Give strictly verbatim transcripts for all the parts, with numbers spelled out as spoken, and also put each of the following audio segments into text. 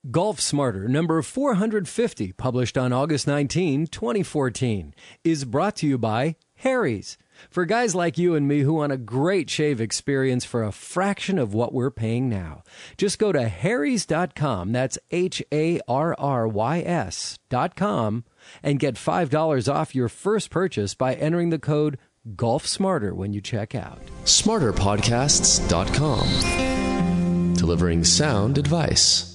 Golf Smarter, number four hundred fifty, published on August nineteenth, twenty fourteen, is brought to you by Harry's. For guys like you and me who want a great shave experience for a fraction of what we're paying now, just go to harrys dot com, that's H A R R Y S dot com, and get five dollars off your first purchase by entering the code GolfSmarter when you check out. smarter podcasts dot com, delivering sound advice.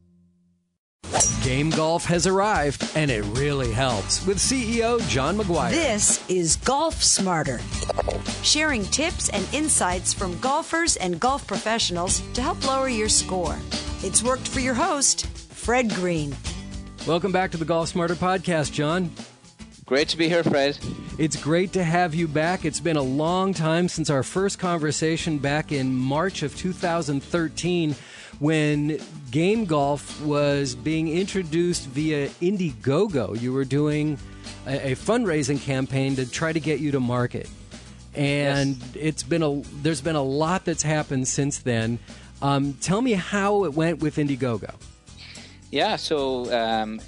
Game Golf has arrived, and it really helps, with C E O John McGuire. This is Golf Smarter, sharing tips and insights from golfers and golf professionals to help lower your score. It's worked for your host, Fred Green. Welcome back to the Golf Smarter podcast, John. Great to be here, Fred. It's great to have you back. It's been a long time since our first conversation back in March of two thousand thirteen, when Game Golf was being introduced via Indiegogo. You were doing a, a fundraising campaign to try to get you to market. And yes. it's been a there's been a lot that's happened since then. Um, tell me how it went with Indiegogo. Yeah, so um,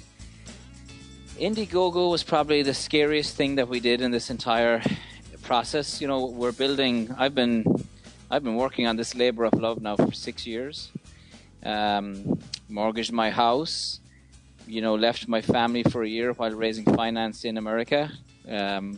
Indiegogo was probably the scariest thing that we did in this entire process. You know, we're building. I've been I've been working on this labor of love now for six years. Um, mortgaged my house, you know, left my family for a year while raising finance in America. Um,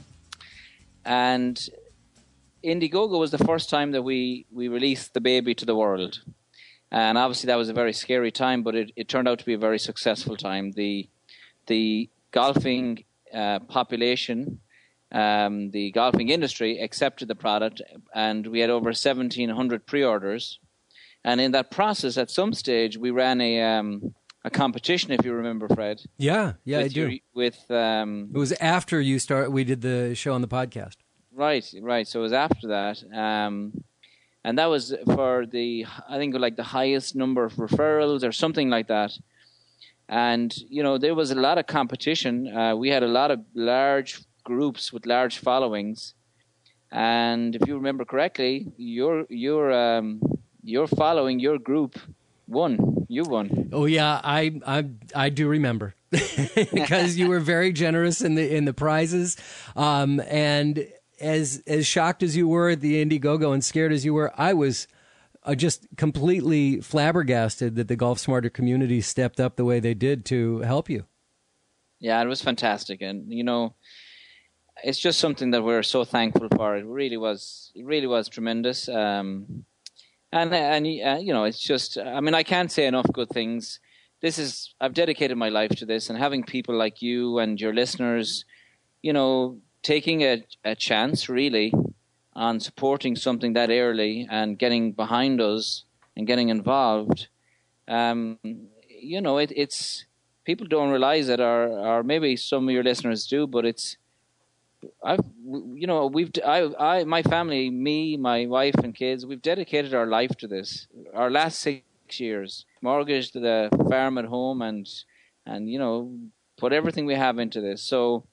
and Indiegogo was the first time that we, we released the baby to the world. And obviously that was a very scary time, but it, it turned out to be a very successful time. The the golfing uh, population, um, the golfing industry accepted the product, and we had over seventeen hundred pre-orders. And in that process, at some stage, we ran a um, a competition, if you remember, Fred. Yeah, yeah, I do. Your, with um, it was after you start. We did the show on the podcast. Right, right. So it was after that, um, and that was for the I think like the highest number of referrals or something like that. And you know, there was a lot of competition. Uh, we had a lot of large groups with large followings, and if you remember correctly, your your um, Your following, your group won. You won. Oh yeah, I I I do remember because you were very generous in the in the prizes, um, and as as shocked as you were at the Indiegogo and scared as you were, I was uh, just completely flabbergasted that the Golf Smarter community stepped up the way they did to help you. Yeah, it was fantastic, and you know, it's just something that we're so thankful for. It really was. It really was tremendous. Um, And, and uh, you know, it's just, I mean, I can't say enough good things. This is, I've dedicated my life to this, and having people like you and your listeners, you know, taking a, a chance really on supporting something that early and getting behind us and getting involved, um, you know, it, it's, people don't realize it, or, or maybe some of your listeners do, but it's, I've, you know, we've, I, I, my family, me, my wife and kids, we've dedicated our life to this. Our last six years, mortgaged the farm at home, and, and you know, put everything we have into this. So,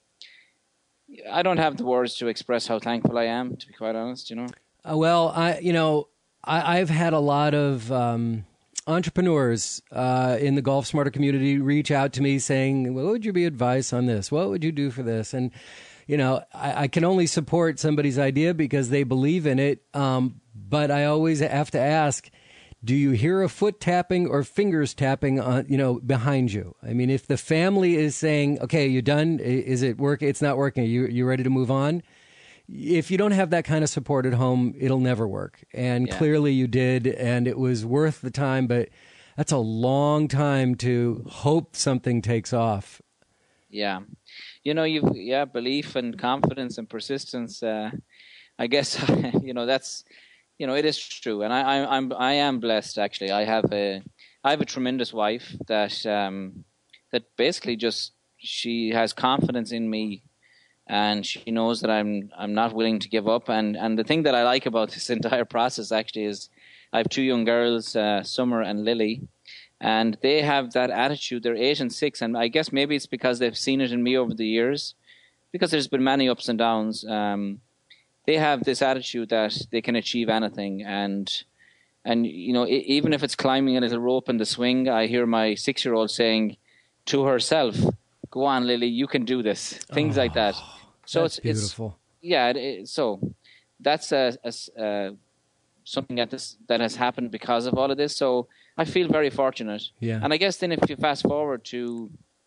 I don't have the words to express how thankful I am, to be quite honest. You know. Uh, well, I, you know, I, I've had a lot of um, entrepreneurs uh, in the Golf Smarter community reach out to me saying, "What would you be advice on this? What would you do for this?" And you know, I, I can only support somebody's idea because they believe in it. Um, but I always have to ask, do you hear a foot tapping or fingers tapping on, you know, behind you? I mean, if the family is saying, okay, you done? Is it working? It's not working. Are you, you ready to move on? If you don't have that kind of support at home, it'll never work. And yeah. Clearly you did, and it was worth the time, but that's a long time to hope something takes off. Yeah. You know, you've, yeah, belief and confidence and persistence. Uh, I guess, you know, that's, you know, it is true. And I, I, I'm, I am blessed, actually. I have a, I have a tremendous wife that, um, that basically just, she has confidence in me, and she knows that I'm, I'm not willing to give up. And, and the thing that I like about this entire process actually is I have two young girls, uh, Summer and Lily. And they have that attitude. They're eight and six, and I guess maybe it's because they've seen it in me over the years, because there's been many ups and downs. Um, they have this attitude that they can achieve anything, and and you know, I- even if it's climbing a little rope in the swing, I hear my six-year-old saying to herself, "Go on, Lily, you can do this." Things oh, like that. So that's it's beautiful. It's, yeah. It, it, so that's a, a, a something that this that has happened because of all of this. So I feel very fortunate. Yeah. And I guess then if you fast forward to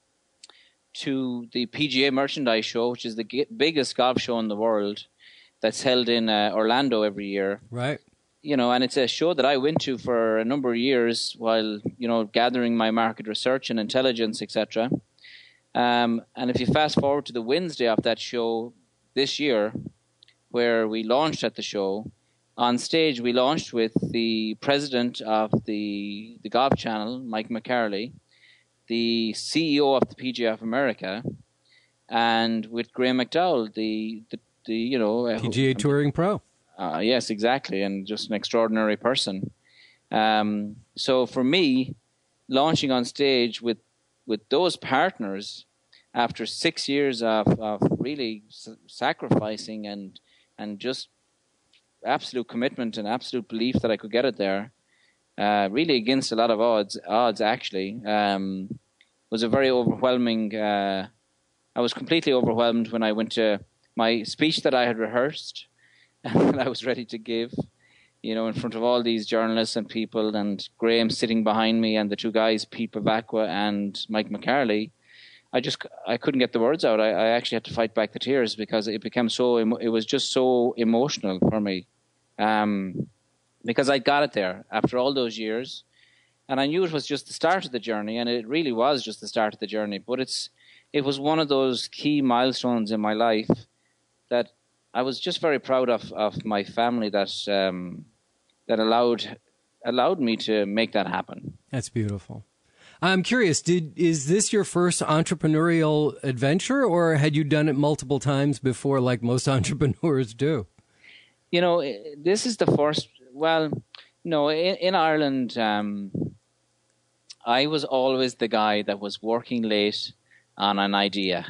to the P G A Merchandise Show, which is the g- biggest golf show in the world, that's held in uh, Orlando every year. Right. You know, and it's a show that I went to for a number of years while, you know, gathering my market research and intelligence, et cetera. Um, and if you fast forward to the Wednesday of that show this year, where we launched at the show, on stage we launched with the president of the the Golf Channel, Mike McCarley, the C E O of the P G A of America, and with Graham McDowell, the the, the you know uh, P G A who, Touring Pro. Uh, yes, exactly, and just an extraordinary person. Um, so for me, launching on stage with with those partners after six years of, of really s- sacrificing and and just absolute commitment and absolute belief that I could get it there, uh, really against a lot of odds, odds actually, um, was a very overwhelming. Uh, I was completely overwhelmed when I went to my speech that I had rehearsed and I was ready to give, you know, in front of all these journalists and people, and Graham sitting behind me, and the two guys, Pete Bavacqua and Mike McCarley. I just I couldn't get the words out. I, I actually had to fight back the tears because it became so. It was just so emotional for me, um, because I got it there after all those years, and I knew it was just the start of the journey, and it really was just the start of the journey. But it's it was one of those key milestones in my life that I was just very proud of of my family that um, that allowed allowed me to make that happen. That's beautiful. I'm curious, did is this your first entrepreneurial adventure, or had you done it multiple times before, like most entrepreneurs do? You know, this is the first. Well, no, in, in Ireland, um, I was always the guy that was working late on an idea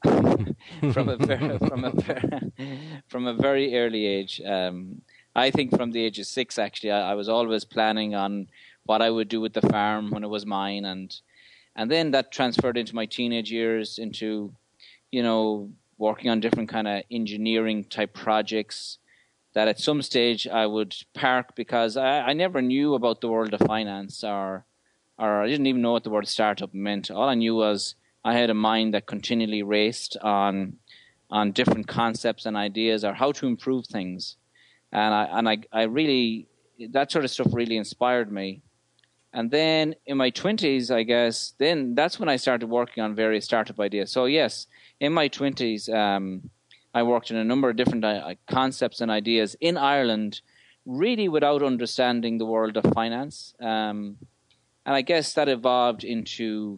from a very, from a very, from a very early age. Um, I think from the age of six, actually, I, I was always planning on what I would do with the farm when it was mine, and and then that transferred into my teenage years, into, you know, working on different kind of engineering type projects that at some stage I would park because I, I never knew about the world of finance, or or I didn't even know what the word startup meant. All I knew was I had a mind that continually raced on on different concepts and ideas, or how to improve things, and I and I I really that sort of stuff really inspired me. And then in my twenties, I guess, then that's when I started working on various startup ideas. So yes, in my twenties, um, I worked on a number of different uh, concepts and ideas in Ireland, really without understanding the world of finance. Um, and I guess that evolved into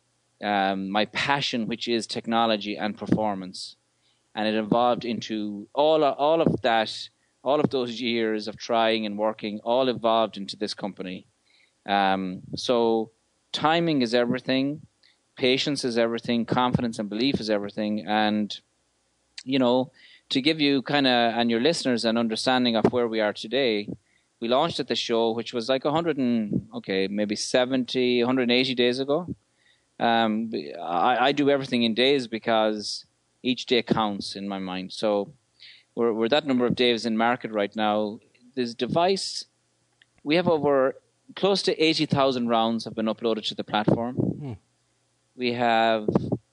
um, my passion, which is technology and performance. And it evolved into all of, all of that, all of those years of trying and working, all evolved into this company. Um, so timing is everything, patience is everything, confidence and belief is everything. And, you know, to give you kind of, and your listeners, an understanding of where we are today, we launched at the show, which was like one hundred and, okay, maybe seventy, one hundred eighty days ago. Um, I, I do everything in days because each day counts in my mind. So we're, we're that number of days in market right now. This device, we have over close to eighty thousand rounds have been uploaded to the platform. Hmm. We have,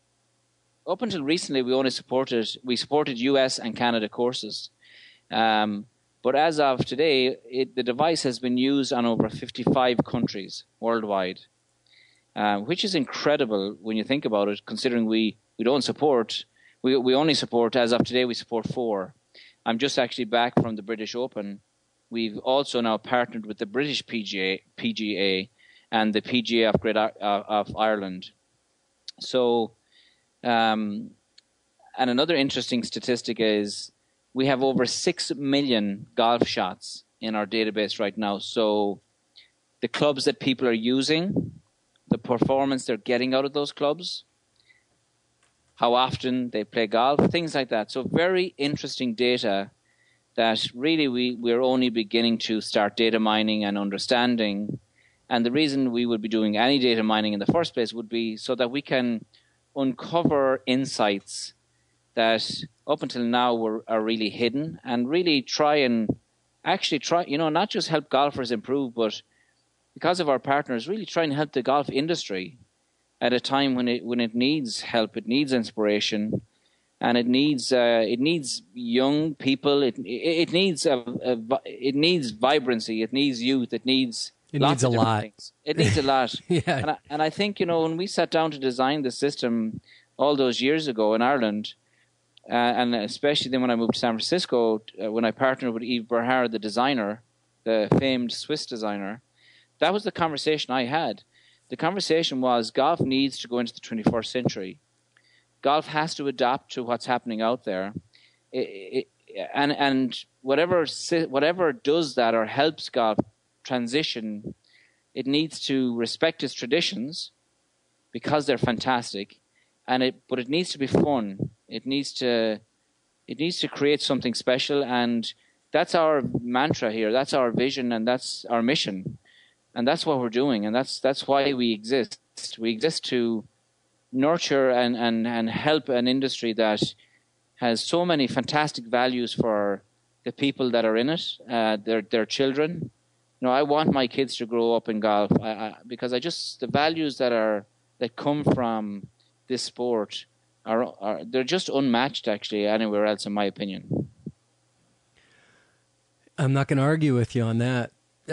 up until recently, we only supported, we supported U S and Canada courses. Um, but as of today, it, the device has been used on over fifty-five countries worldwide, uh, which is incredible when you think about it, considering we, we don't support, we, we only support, as of today, we support four. I'm just actually back from the British Open. We've also now partnered with the British P G A, P G A and the P G A of Great uh, of Ireland. So, um, and another interesting statistic is we have over six million golf shots in our database right now. So the clubs that people are using, the performance they're getting out of those clubs, how often they play golf, things like that. So very interesting data that really we, we're only beginning to start data mining and understanding. And the reason we would be doing any data mining in the first place would be so that we can uncover insights that up until now were, are really hidden, and really try and actually try, you know, not just help golfers improve, but because of our partners, really try and help the golf industry at a time when it when it needs help, it needs inspiration, and it needs uh, it needs young people. It it needs a, a it needs vibrancy. It needs youth. It needs it lots needs of a lot. Things. It needs a lot. yeah, and I, and I think, you know, when we sat down to design the system all those years ago in Ireland, uh, and especially then when I moved to San Francisco, uh, when I partnered with Yves Berhard, the designer, the famed Swiss designer, that was the conversation I had. The conversation was golf needs to go into the twenty-first century. Golf has to adapt to what's happening out there. It, it, and and whatever whatever does that or helps golf transition, it needs to respect its traditions because they're fantastic, and it but it needs to be fun. It needs to it needs to create something special, and that's our mantra here. That's our vision, and that's our mission. And that's what we're doing, and that's that's why we exist. We exist to nurture and, and, and help an industry that has so many fantastic values for the people that are in it, uh, their their children. You know, I want my kids to grow up in golf I, I, because I just the values that are that come from this sport are, are they're just unmatched actually anywhere else, in my opinion. I'm not going to argue with you on that.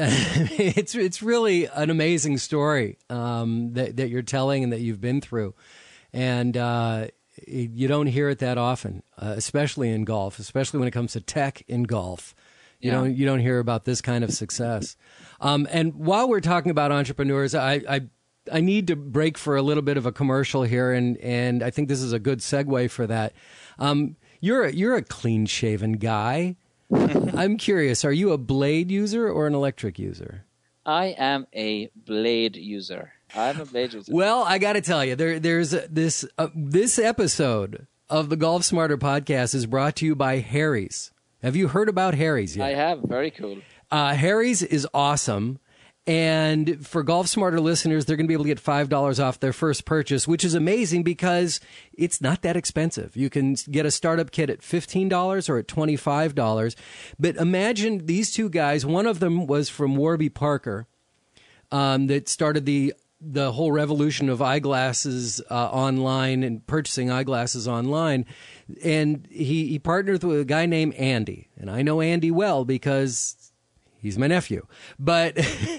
it's it's really an amazing story um, that that you're telling and that you've been through, and uh, you don't hear it that often, uh, especially in golf, especially when it comes to tech in golf. You Yeah. don't you don't hear about this kind of success. Um, and while we're talking about entrepreneurs, I, I I need to break for a little bit of a commercial here, and and I think this is a good segue for that. Um, you're a, you're a clean shaven guy. I'm curious, are you a Blade user or an electric user? I am a Blade user. I'm a Blade user. Well, I got to tell you, there, there's a, this uh, this episode of the Golf Smarter podcast is brought to you by Harry's. Have you heard about Harry's yet? I have. Very cool. Uh, Harry's is awesome. And for Golf Smarter listeners, they're going to be able to get five dollars off their first purchase, which is amazing because it's not that expensive. You can get a startup kit at fifteen dollars or at twenty-five dollars. But imagine these two guys. One of them was from Warby Parker um, that started the the whole revolution of eyeglasses uh, online and purchasing eyeglasses online. And he, he partnered with a guy named Andy. And I know Andy well because he's my nephew, but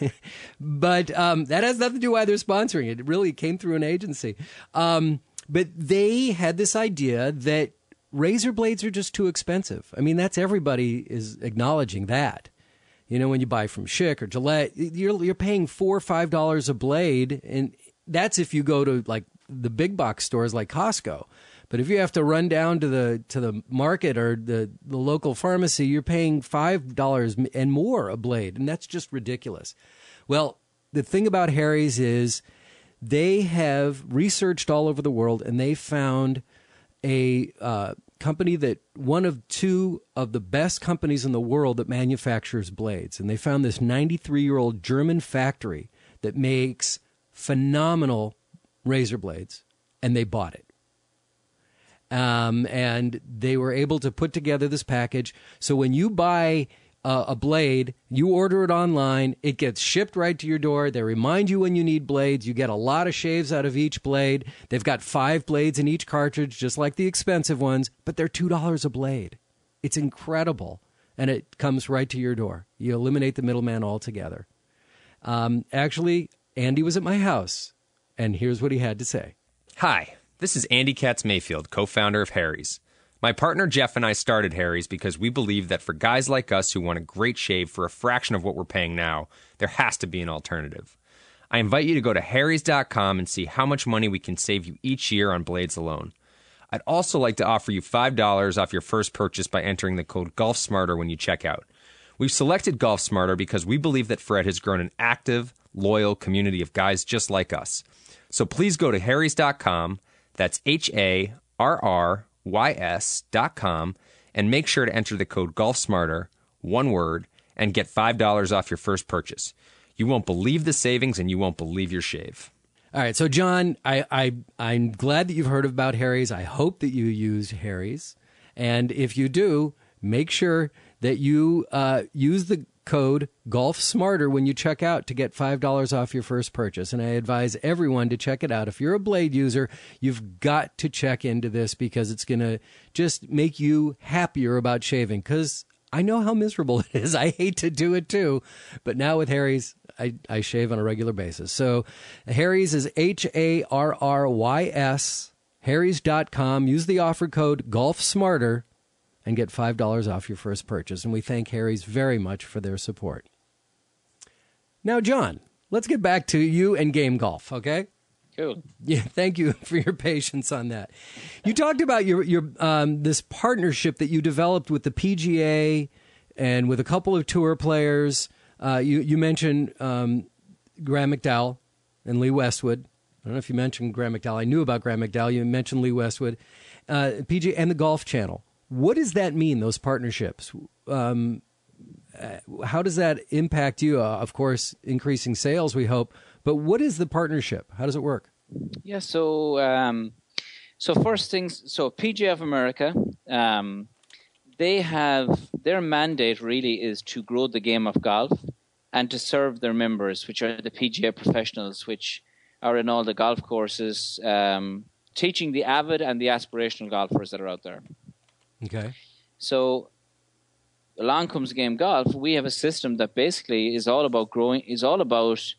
but um, that has nothing to do with why they're sponsoring it. It really came through an agency. Um, but they had this idea that razor blades are just too expensive. I mean, that's everybody is acknowledging that. You know, when you buy from Schick or Gillette, you're you're paying four or five dollars a blade, and that's if you go to like the big box stores like Costco. But if you have to run down to the to the market or the, the local pharmacy, you're paying five dollars and more a blade, and that's just ridiculous. Well, the thing about Harry's is they have researched all over the world, and they found a uh, company that one of two of the best companies in the world that manufactures blades. And they found this ninety-three-year-old German factory that makes phenomenal razor blades, and they bought it. Um, and they were able to put together this package. So when you buy uh, a blade, you order it online, it gets shipped right to your door. They remind you when you need blades. You get a lot of shaves out of each blade. They've got five blades in each cartridge, just like the expensive ones, but they're two dollars a blade. It's incredible. And it comes right to your door. You eliminate the middleman altogether. Um, actually, Andy was at my house, and here's what he had to say. Hi. This is Andy Katz-Mayfield, co-founder of Harry's. My partner Jeff and I started Harry's because we believe that for guys like us who want a great shave for a fraction of what we're paying now, there has to be an alternative. I invite you to go to harrys dot com and see how much money we can save you each year on blades alone. I'd also like to offer you five dollars off your first purchase by entering the code GolfSmarter when you check out. We've selected GolfSmarter because we believe that Fred has grown an active, loyal community of guys just like us. So please go to harrys dot com. That's H A R R Y S dot com, And make sure to enter the code GolfSmarter, one word, and get five dollars off your first purchase. You won't believe the savings, and you won't believe your shave. All right, so John, I, I, I'm glad that you've heard about Harry's. I hope that you use Harry's. And if you do, make sure that you uh, use the code GolfSmarter when you check out to get five dollars off your first purchase. And I advise everyone to check it out. If you're a Blade user, you've got to check into this because it's going to just make you happier about shaving. Because I know how miserable it is. I hate to do it too. But now with Harry's, I, I shave on a regular basis. So Harry's is H A R R Y S, harrys dot com. Use the offer code GolfSmarter and get five dollars off your first purchase. And we thank Harry's very much for their support. Now, John, let's get back to you and game golf, okay? Cool. Yeah, thank you for your patience on that. You talked about your your um, this partnership that you developed with the P G A and with a couple of tour players. Uh, you you mentioned um, Graham McDowell and Lee Westwood. I don't know if you mentioned Graham McDowell. I knew about Graham McDowell. You mentioned Lee Westwood, uh, P G A, and the Golf Channel. What does that mean? Those partnerships. Um, uh, how does that impact you? Uh, of course, increasing sales, we hope. But what is the partnership? How does it work? Yeah, so um, so first things, so P G A of America, um, they have, their mandate really is to grow the game of golf and to serve their members, which are the P G A professionals, which are in all the golf courses, um, teaching the avid and the aspirational golfers that are out there. Okay. So along comes Game Golf. We have a system that basically is all about growing, is all about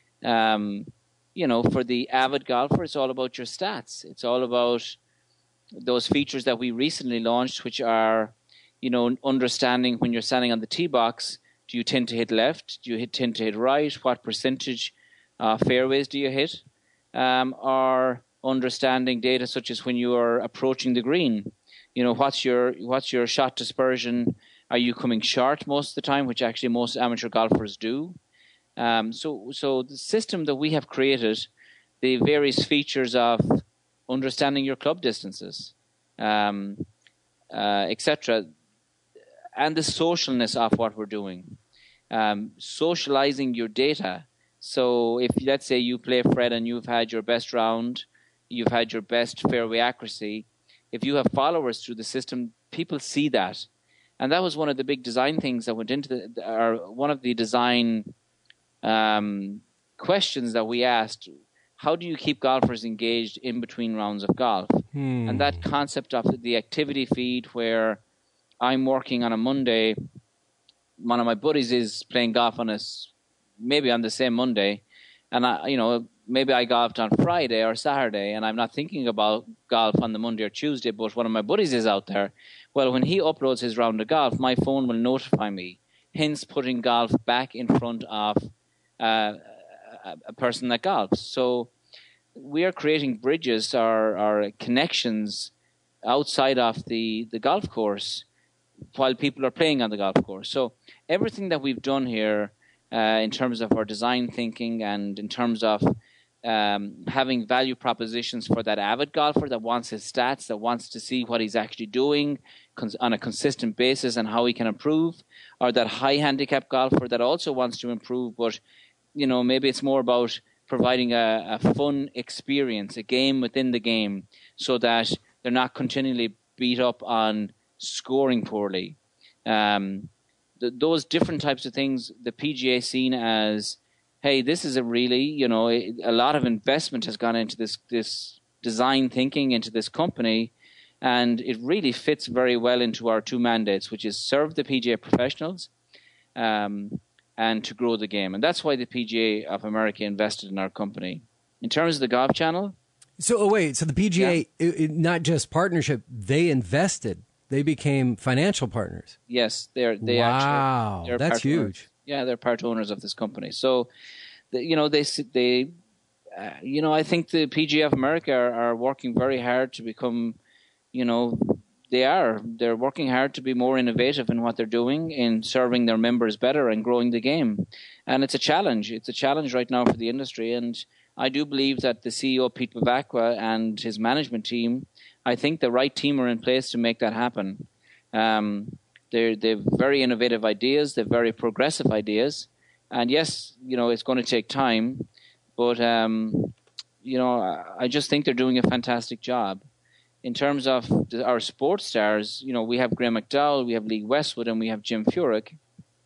Um, you know, for the avid golfer, it's all about your stats. It's all about those features that we recently launched, which are, you know, understanding when you're standing on the tee box, do you tend to hit left? Do you hit, tend to hit right? What percentage uh, fairways do you hit? Um, or understanding data such as when you are approaching the green. You know, what's your what's your shot dispersion? Are you coming short most of the time, which actually most amateur golfers do? Um, so, so the system that we have created, the various features of understanding your club distances, um, uh, et cetera, and the socialness of what we're doing, um, socializing your data. So, if let's say you play Fred and you've had your best round, you've had your best fairway accuracy. If you have followers through the system, people see that, and that was one of the big design things that went into the, or one of the design. Um, questions that we asked, how do you keep golfers engaged in between rounds of golf? Hmm. And that concept of the activity feed where I'm working on a Monday, one of my buddies is playing golf on us, maybe on the same Monday, and I, you know, maybe I golfed on Friday or Saturday, and I'm not thinking about golf on the Monday or Tuesday, but one of my buddies is out there. Well, when he uploads his round of golf, my phone will notify me, hence putting golf back in front of Uh, a, a person that golfs. So we are creating bridges or, or connections outside of the, the golf course while people are playing on the golf course. So everything that we've done here uh, in terms of our design thinking and in terms of um, having value propositions for that avid golfer that wants his stats, that wants to see what he's actually doing cons- on a consistent basis and how he can improve, or that high handicap golfer that also wants to improve, but you know, maybe it's more about providing a, a fun experience, a game within the game, so that they're not continually beat up on scoring poorly. Um, th- those different types of things, the P G A seen as, hey, this is a really, you know, a, a lot of investment has gone into this this design thinking, into this company, and it really fits very well into our two mandates, which is serve the P G A professionals, um, and to grow the game. And that's why the P G A of America invested in our company. In terms of the Golf Channel. So, oh wait, so the P G A, yeah. it, it, not just partnership, they invested. They became financial partners. Yes, they're, they wow, actually. Wow, that's huge. Owners. Yeah, they're part owners of this company. So, the, you know, they, they uh, you know, I think the P G A of America are, are working very hard to become, you know, They are. They're working hard to be more innovative in what they're doing, in serving their members better and growing the game. And it's a challenge. It's a challenge right now for the industry. And I do believe that the C E O, Pete Bevacqua, and his management team, I think the right team are in place to make that happen. Um, they're they're very innovative ideas. They're very progressive ideas, and yes, you know, it's going to take time, but um, you know, I just think they're doing a fantastic job. In terms of the, our sports stars, you know, we have Graham McDowell, we have Lee Westwood, and we have Jim Furyk.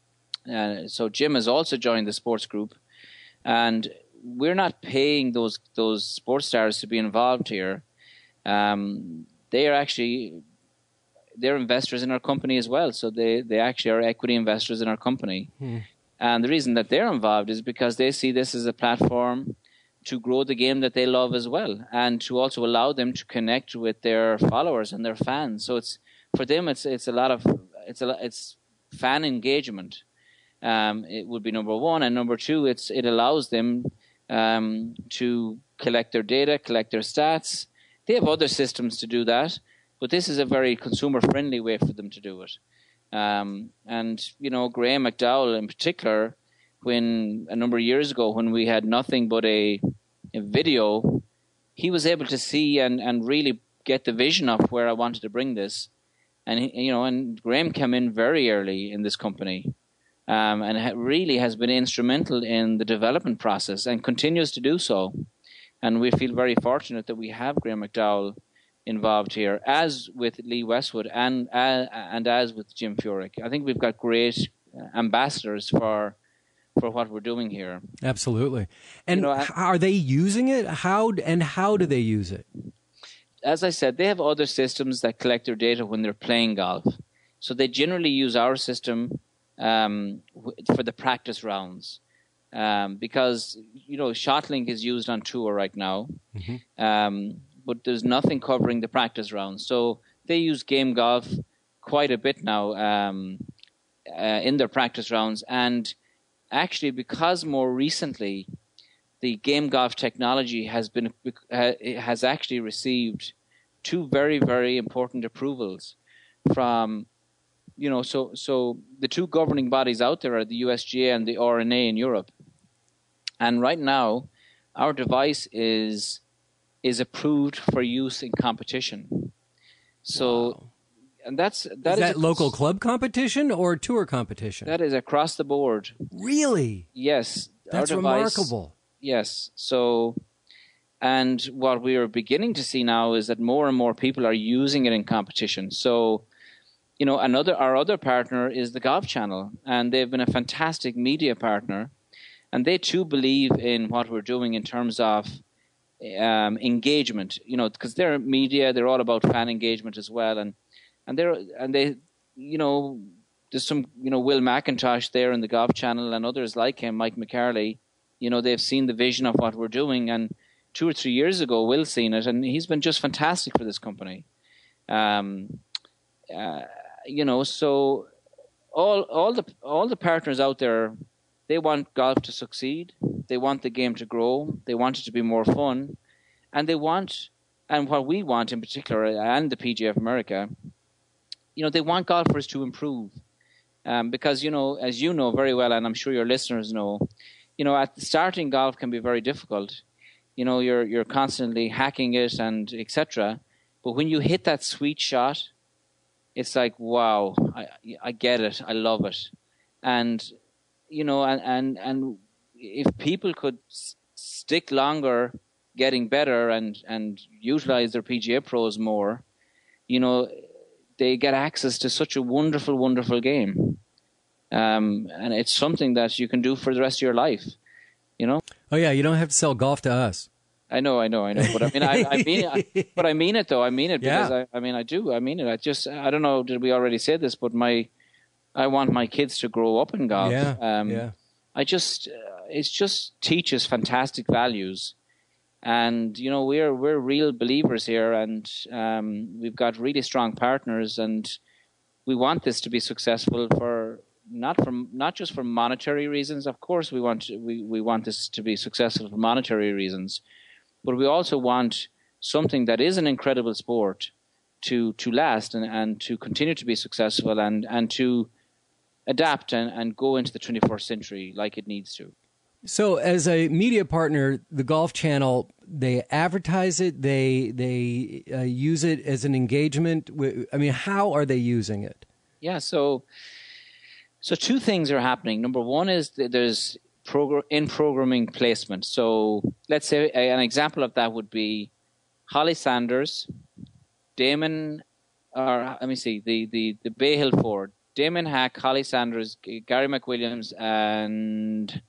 Uh, so Jim has also joined the sports group, and we're not paying those those sports stars to be involved here. Um, they are actually they're investors in our company as well. So they, they actually are equity investors in our company. Hmm. And the reason that they're involved is because they see this as a platform to grow the game that they love as well, and to also allow them to connect with their followers and their fans. So it's for them, it's it's a lot of it's a it's fan engagement. Um, it would be number one, and number two, it's it allows them um, to collect their data, collect their stats. They have other systems to do that, but this is a very consumer-friendly way for them to do it. Um, and you know, Graham McDowell in particular, when a number of years ago, when we had nothing but a, a video, he was able to see and, and really get the vision of where I wanted to bring this. And he, you know, and Graham came in very early in this company. Um, and ha- really has been instrumental in the development process and continues to do so. And we feel very fortunate that we have Graham McDowell involved here, as with Lee Westwood and uh, and as with Jim Furyk. I think we've got great ambassadors for for what we're doing here. Absolutely. And you know, are they using it? How and how do they use it? As I said, they have other systems that collect their data when they're playing golf. So they generally use our system Um, for the practice rounds, um, because you know ShotLink is used on tour right now, mm-hmm. um, but there's nothing covering the practice rounds. So they use Game Golf quite a bit now um, uh, in their practice rounds, and actually because more recently the Game Golf technology has been uh, has actually received two very very important approvals from. You know, so so the two governing bodies out there are the U S G A and the R N A in Europe, and right now, our device is is approved for use in competition. So, wow. and that's that is is that a, local club competition or tour competition? That is across the board. Really? Yes, that's our device, remarkable. Yes, so. And what we are beginning to see now is that more and more people are using it in competition. So. You know, another our other partner is the Golf Channel, and they've been a fantastic media partner, and they too believe in what we're doing in terms of um, engagement. You know, because they're media, they're all about fan engagement as well, and and they're and they, you know, there's some you know Will McIntosh there in the Golf Channel and others like him, Mike McCarley. You know, they've seen the vision of what we're doing, and two or three years ago, Will's seen it, and he's been just fantastic for this company. Um. Uh, You know, so all all the all the partners out there, they want golf to succeed. They want the game to grow. They want it to be more fun, and they want, and what we want in particular, and the P G A of America, you know, they want golfers to improve, um, because you know, as you know very well, and I'm sure your listeners know, you know, at starting golf can be very difficult. You know, you're you're constantly hacking it and et cetera. But when you hit that sweet shot, it's like, wow, I, I get it. I love it. And, you know, and, and, and if people could s- stick longer getting better and, and utilize their P G A pros more, you know, they get access to such a wonderful, wonderful game. Um, and it's something that you can do for the rest of your life, you know? Oh, yeah, you don't have to sell golf to us. I know, I know, I know. But I mean, I, I mean, I, but I mean it though. I mean it because yeah. I, I mean, I do. I mean it. I just, I don't know. Did we already say this? But my, I want my kids to grow up in golf. Yeah. Um, yeah. I just, uh, it just teaches fantastic values, and you know, we're we're real believers here, and um, we've got really strong partners, and we want this to be successful for not from not just for monetary reasons. Of course, we want we we want this to be successful for monetary reasons. But we also want something that is an incredible sport to to last and, and to continue to be successful and, and to adapt and, and go into the twenty-first century like it needs to. So as a media partner, the Golf Channel, they advertise it, they they uh, use it as an engagement. I mean, how are they using it? Yeah, so so two things are happening. Number one is that there's progr- in-programming placement. So let's say a, an example of that would be Holly Sanders, Damon, or let me see, the, the, the Bay Hill Four, Damon Hack, Holly Sanders, Gary McWilliams, and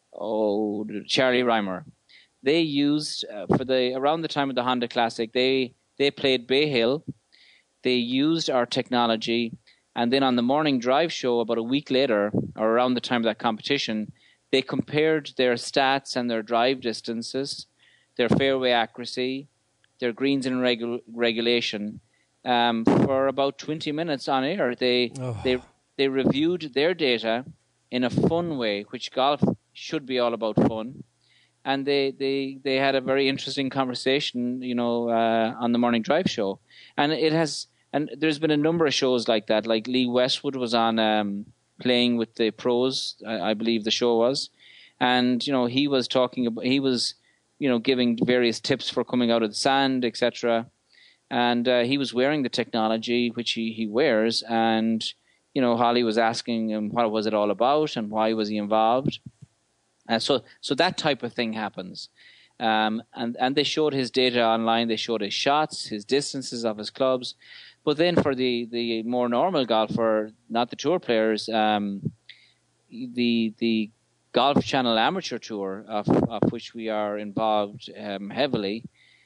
oh, Charlie Reimer. They used, uh, for the around the time of the Honda Classic, they, they played Bay Hill. They used our technology. And then on the morning drive show, about a week later, or around the time of that competition, they compared their stats and their drive distances, their fairway accuracy, their greens in regu- regulation, um, for about twenty minutes on air. They Oh. they they reviewed their data in a fun way, which golf should be all about fun. And they, they, they had a very interesting conversation, you know, uh, on the morning drive show. And it has... And there's been a number of shows like that. Like Lee Westwood was on um, Playing with the Pros, I, I believe the show was. And, you know, he was talking about, he was, you know, giving various tips for coming out of the sand, et cetera. And uh, he was wearing the technology, which he, he wears. And, you know, Holly was asking him what was it all about and why was he involved. And so, so that type of thing happens. Um, and, and they showed his data online. They showed his shots, his distances of his clubs. But then for the, the more normal golfer, not the tour players, um, the the Golf Channel Amateur Tour, of, of which we are involved um, heavily,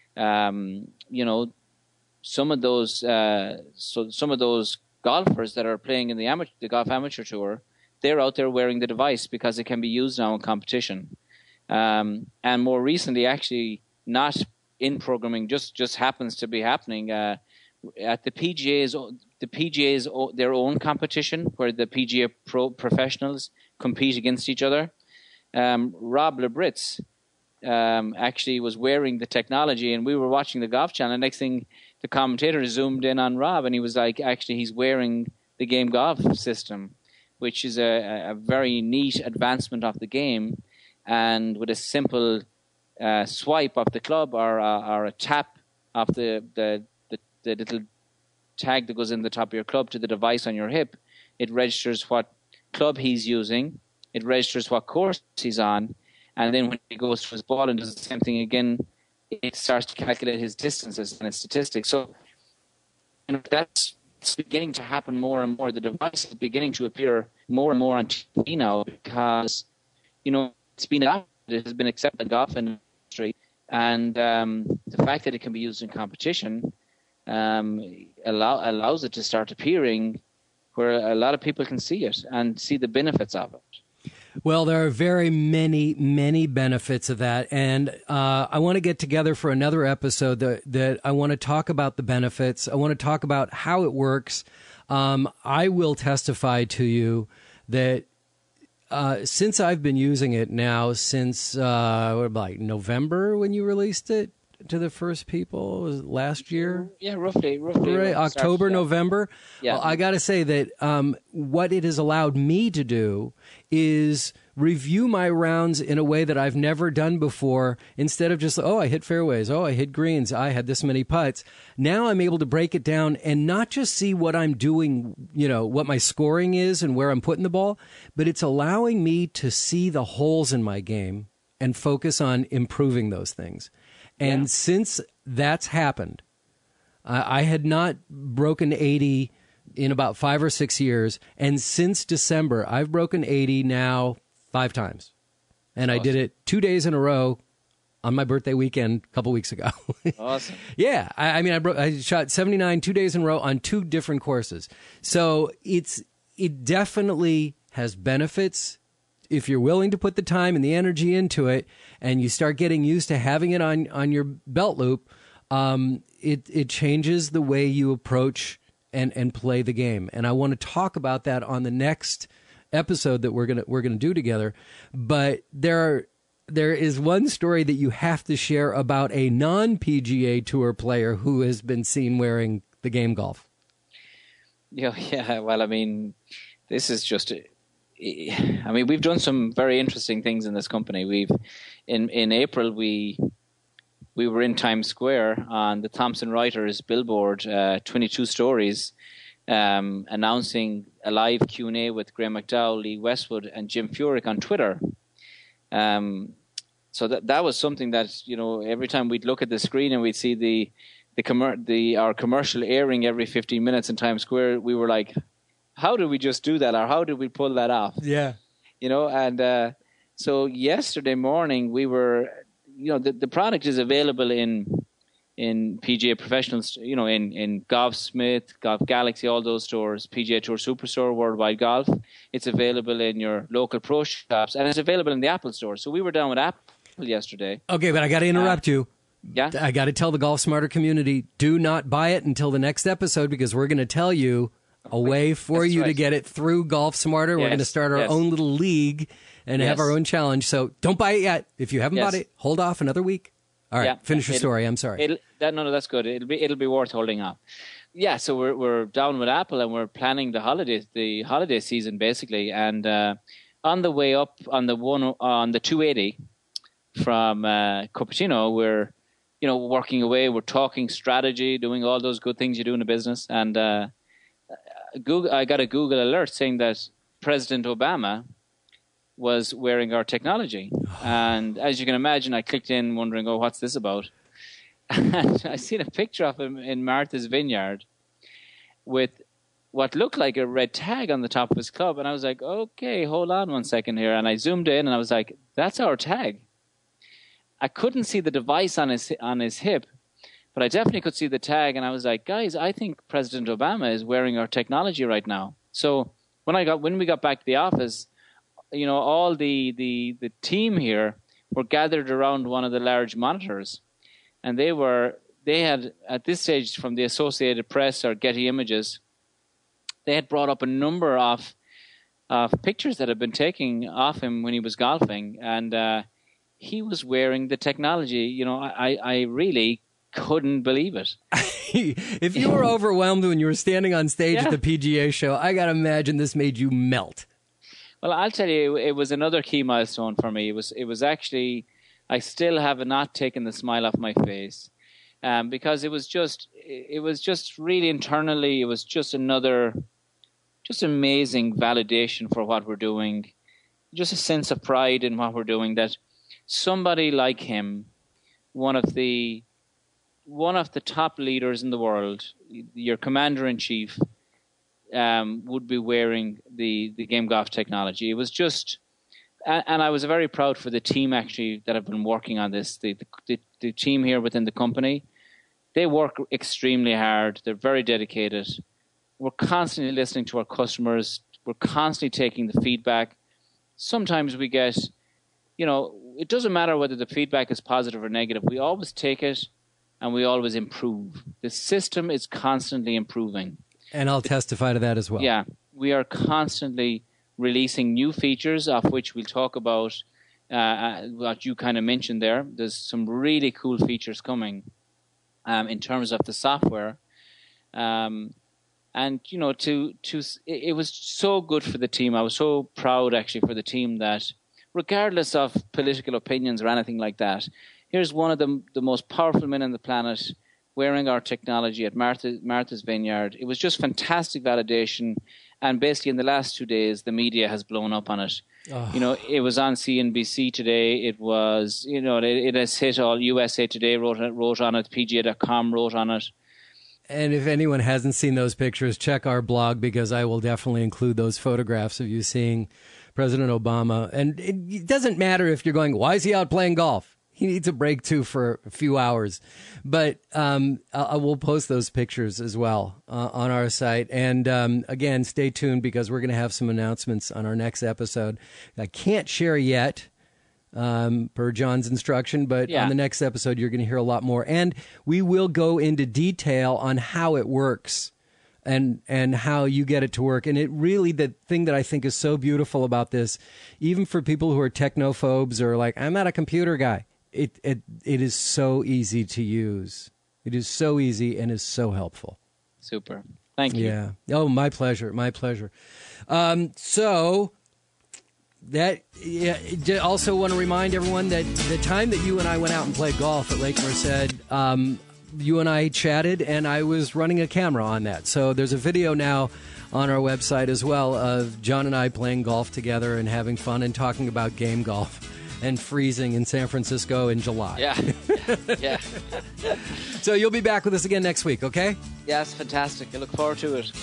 um, you know, some of those uh, so some of those golfers that are playing in the amateur, the Golf Amateur Tour, they're out there wearing the device because it can be used now in competition. Um, and more recently, actually, not in programming, just just happens to be happening. Uh, At the P G A's, the P G A's their own competition, where the P G A pro professionals compete against each other. Um, Rob Lebritz um, actually was wearing the technology, and we were watching the Golf Channel. Next thing, the commentator zoomed in on Rob, and he was like, "Actually, he's wearing the Game Golf system, which is a, a very neat advancement of the game, and with a simple uh, swipe of the club or, uh, or a tap of the the the little tag that goes in the top of your club to the device on your hip, it registers what club he's using, it registers what course he's on, and then when he goes to his ball and does the same thing again, it starts to calculate his distances and his statistics. So, you know, that's it's beginning to happen more and more. The device is beginning to appear more and more on T V now because, you know, it's been it has been accepted in the golf industry, and um, the fact that it can be used in competition um, allow, allows it to start appearing where a lot of people can see it and see the benefits of it. Well, there are very many, many benefits of that. And uh, I want to get together for another episode that, that I want to talk about the benefits. I want to talk about how it works. Um, I will testify to you that uh, since I've been using it now, since uh, what, like November when you released it to the first people, was it last year? Yeah, roughly. roughly right, October, starts, yeah. November. Yeah. Well, I got to say that um, what it has allowed me to do is review my rounds in a way that I've never done before. Instead of just, oh, I hit fairways, oh, I hit greens, I had this many putts. Now I'm able to break it down and not just see what I'm doing, you know, what my scoring is and where I'm putting the ball, but it's allowing me to see the holes in my game and focus on improving those things. And yeah. since that's happened, I, I had not broken eighty in about five or six years. And since December, I've broken eighty now five times. And awesome. I did it two days in a row on my birthday weekend a couple weeks ago. Awesome. Yeah. I, I mean, I, broke, I shot seventy-nine two days in a row on two different courses. So it's it definitely has benefits if you're willing to put the time and the energy into it, and you start getting used to having it on, on your belt loop. Um, it it changes the way you approach and, and play the game. And I want to talk about that on the next episode that we're gonna we're gonna do together. But there are, there is one story that you have to share about a non-P G A Tour player who has been seen wearing the Game Golf. Yeah, yeah. Well, I mean, this is just I mean, we've done some very interesting things in this company. We've in in April we we were in Times Square on the Thomson Reuters billboard, uh, twenty-two stories, um, announcing a live Q and A with Graham McDowell, Lee Westwood, and Jim Furyk on Twitter. Um, so that that was something that, you know, every time we'd look at the screen and we'd see the the commer- the our commercial airing every fifteen minutes in Times Square, we were like, how did we just do that, or how did we pull that off? Yeah, you know. And uh, so yesterday morning we were, you know, the, the product is available in in P G A Professionals, you know, in in Golfsmith, Golf Galaxy, all those stores, P G A Tour Superstore, Worldwide Golf. It's available in your local pro shops, and it's available in the Apple store. So we were down with Apple yesterday. Okay, but I got to interrupt uh, you. Yeah, I got to tell the Golf Smarter community: do not buy it until the next episode, because we're going to tell you a way for That's you right. to get it through Golf Smarter. We're Yes, going to start our yes. own little league and Yes. have our own challenge. So don't buy it yet. If you haven't Yes. bought it, hold off another week. All right, Yeah. finish your It'll- story. I'm sorry. It'll, that, no, no, that's good. It'll be it'll be worth holding up. Yeah, so we're we're down with Apple and we're planning the holiday the holiday season basically. And uh, on the way up on the one on the two eighty from uh, Cupertino, we're you know working away. We're talking strategy, doing all those good things you do in a business. And uh, Google, I got a Google alert saying that President Obama was wearing our technology. And as you can imagine, I clicked in wondering, oh, what's this about? And I seen a picture of him in Martha's Vineyard with what looked like a red tag on the top of his club. And I was like, okay, hold on one second here. And I zoomed in and I was like, that's our tag. I couldn't see the device on his on his hip, but I definitely could see the tag. And I was like, guys, I think President Obama is wearing our technology right now. So when I got when we got back to the office, you know, all the, the, the team here were gathered around one of the large monitors. And they were, they had, at this stage from the Associated Press or Getty Images, they had brought up a number of, of pictures that had been taken of him when he was golfing. And uh, he was wearing the technology. You know, I, I really couldn't believe it. If you were overwhelmed when you were standing on stage Yeah. at the P G A show, I got to imagine this made you melt. Well, I'll tell you, it was another key milestone for me. It was, it was actually, I still have not taken the smile off my face, um, because it was just, it was just really internally, it was just another, just amazing validation for what we're doing, just a sense of pride in what we're doing. That somebody like him, one of the, one of the top leaders in the world, your commander in chief, Um, would be wearing the, the Game Golf technology. It was just, and, and I was very proud for the team actually that have been working on this. The, the the team here within the company, they work extremely hard. They're very dedicated. We're constantly listening to our customers. We're constantly taking the feedback. Sometimes we get, you know, it doesn't matter whether the feedback is positive or negative. We always take it and we always improve. The system is constantly improving. And I'll testify to that as well. Yeah, we are constantly releasing new features, of which we'll talk about uh, what you kind of mentioned there. There's some really cool features coming um, in terms of the software. Um, and, you know, to to it, it was so good for the team. I was so proud, actually, for the team that regardless of political opinions or anything like that, here's one of the, the most powerful men on the planet wearing our technology at Martha, Martha's Vineyard. It was just fantastic validation. And basically in the last two days, the media has blown up on it. Oh. You know, it was on C N B C today. It was, you know, it, it has hit all. U S A Today wrote, wrote on it. P G A dot com wrote on it. And if anyone hasn't seen those pictures, check our blog, because I will definitely include those photographs of you seeing President Obama. And it doesn't matter if you're going, why is he out playing golf? He needs a break, too, for a few hours. But um, I will post those pictures as well uh, on our site. And, um, again, stay tuned, because we're going to have some announcements on our next episode. I can't share yet, um, per John's instruction, but yeah. on the next episode, you're going to hear a lot more. And we will go into detail on how it works and and how you get it to work. And it really, the thing that I think is so beautiful about this, even for people who are technophobes or like, I'm not a computer guy, It, it it is so easy to use. It is so easy and is so helpful. Super. Thank you. Yeah. Oh, my pleasure. My pleasure. Um, so that yeah, also want to remind everyone that the time that you and I went out and played golf at Lake Merced, um, you and I chatted, and I was running a camera on that. So there's a video now on our website as well of John and I playing golf together and having fun and talking about game golf and freezing in San Francisco in July. Yeah. Yeah. So you'll be back with us again next week, okay? Yeah, it's fantastic. I look forward to it.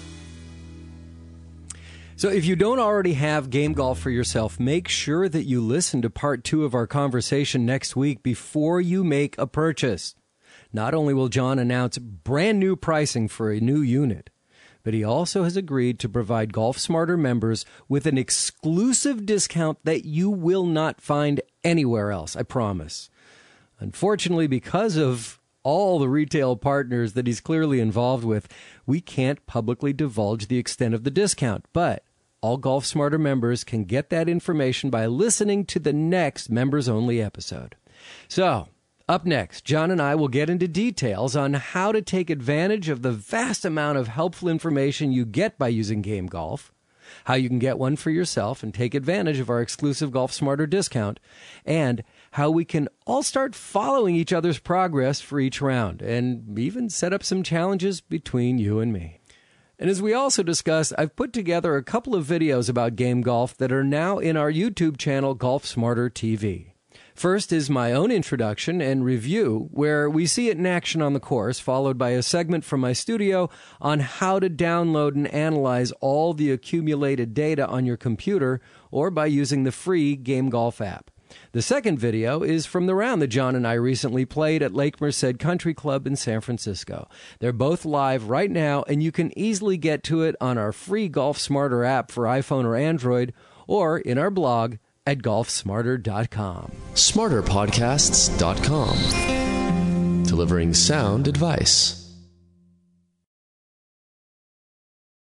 So if you don't already have Game Golf for yourself, make sure that you listen to part two of our conversation next week before you make a purchase. Not only will John announce brand new pricing for a new unit, but he also has agreed to provide Golf Smarter members with an exclusive discount that you will not find anywhere else, I promise. Unfortunately, because of all the retail partners that he's clearly involved with, we can't publicly divulge the extent of the discount, but all Golf Smarter members can get that information by listening to the next members-only episode. So, up next, John and I will get into details on how to take advantage of the vast amount of helpful information you get by using Game Golf, how you can get one for yourself and take advantage of our exclusive Golf Smarter discount, and how we can all start following each other's progress for each round, and even set up some challenges between you and me. And as we also discussed, I've put together a couple of videos about game golf that are now in our YouTube channel, Golf Smarter T V. First is my own introduction and review, where we see it in action on the course, followed by a segment from my studio on how to download and analyze all the accumulated data on your computer or by using the free Game Golf app. The second video is from the round that John and I recently played at Lake Merced Country Club in San Francisco. They're both live right now, and you can easily get to it on our free Golf Smarter app for iPhone or Android, or in our blog at golf smarter dot com. smarter podcasts dot com. Delivering sound advice.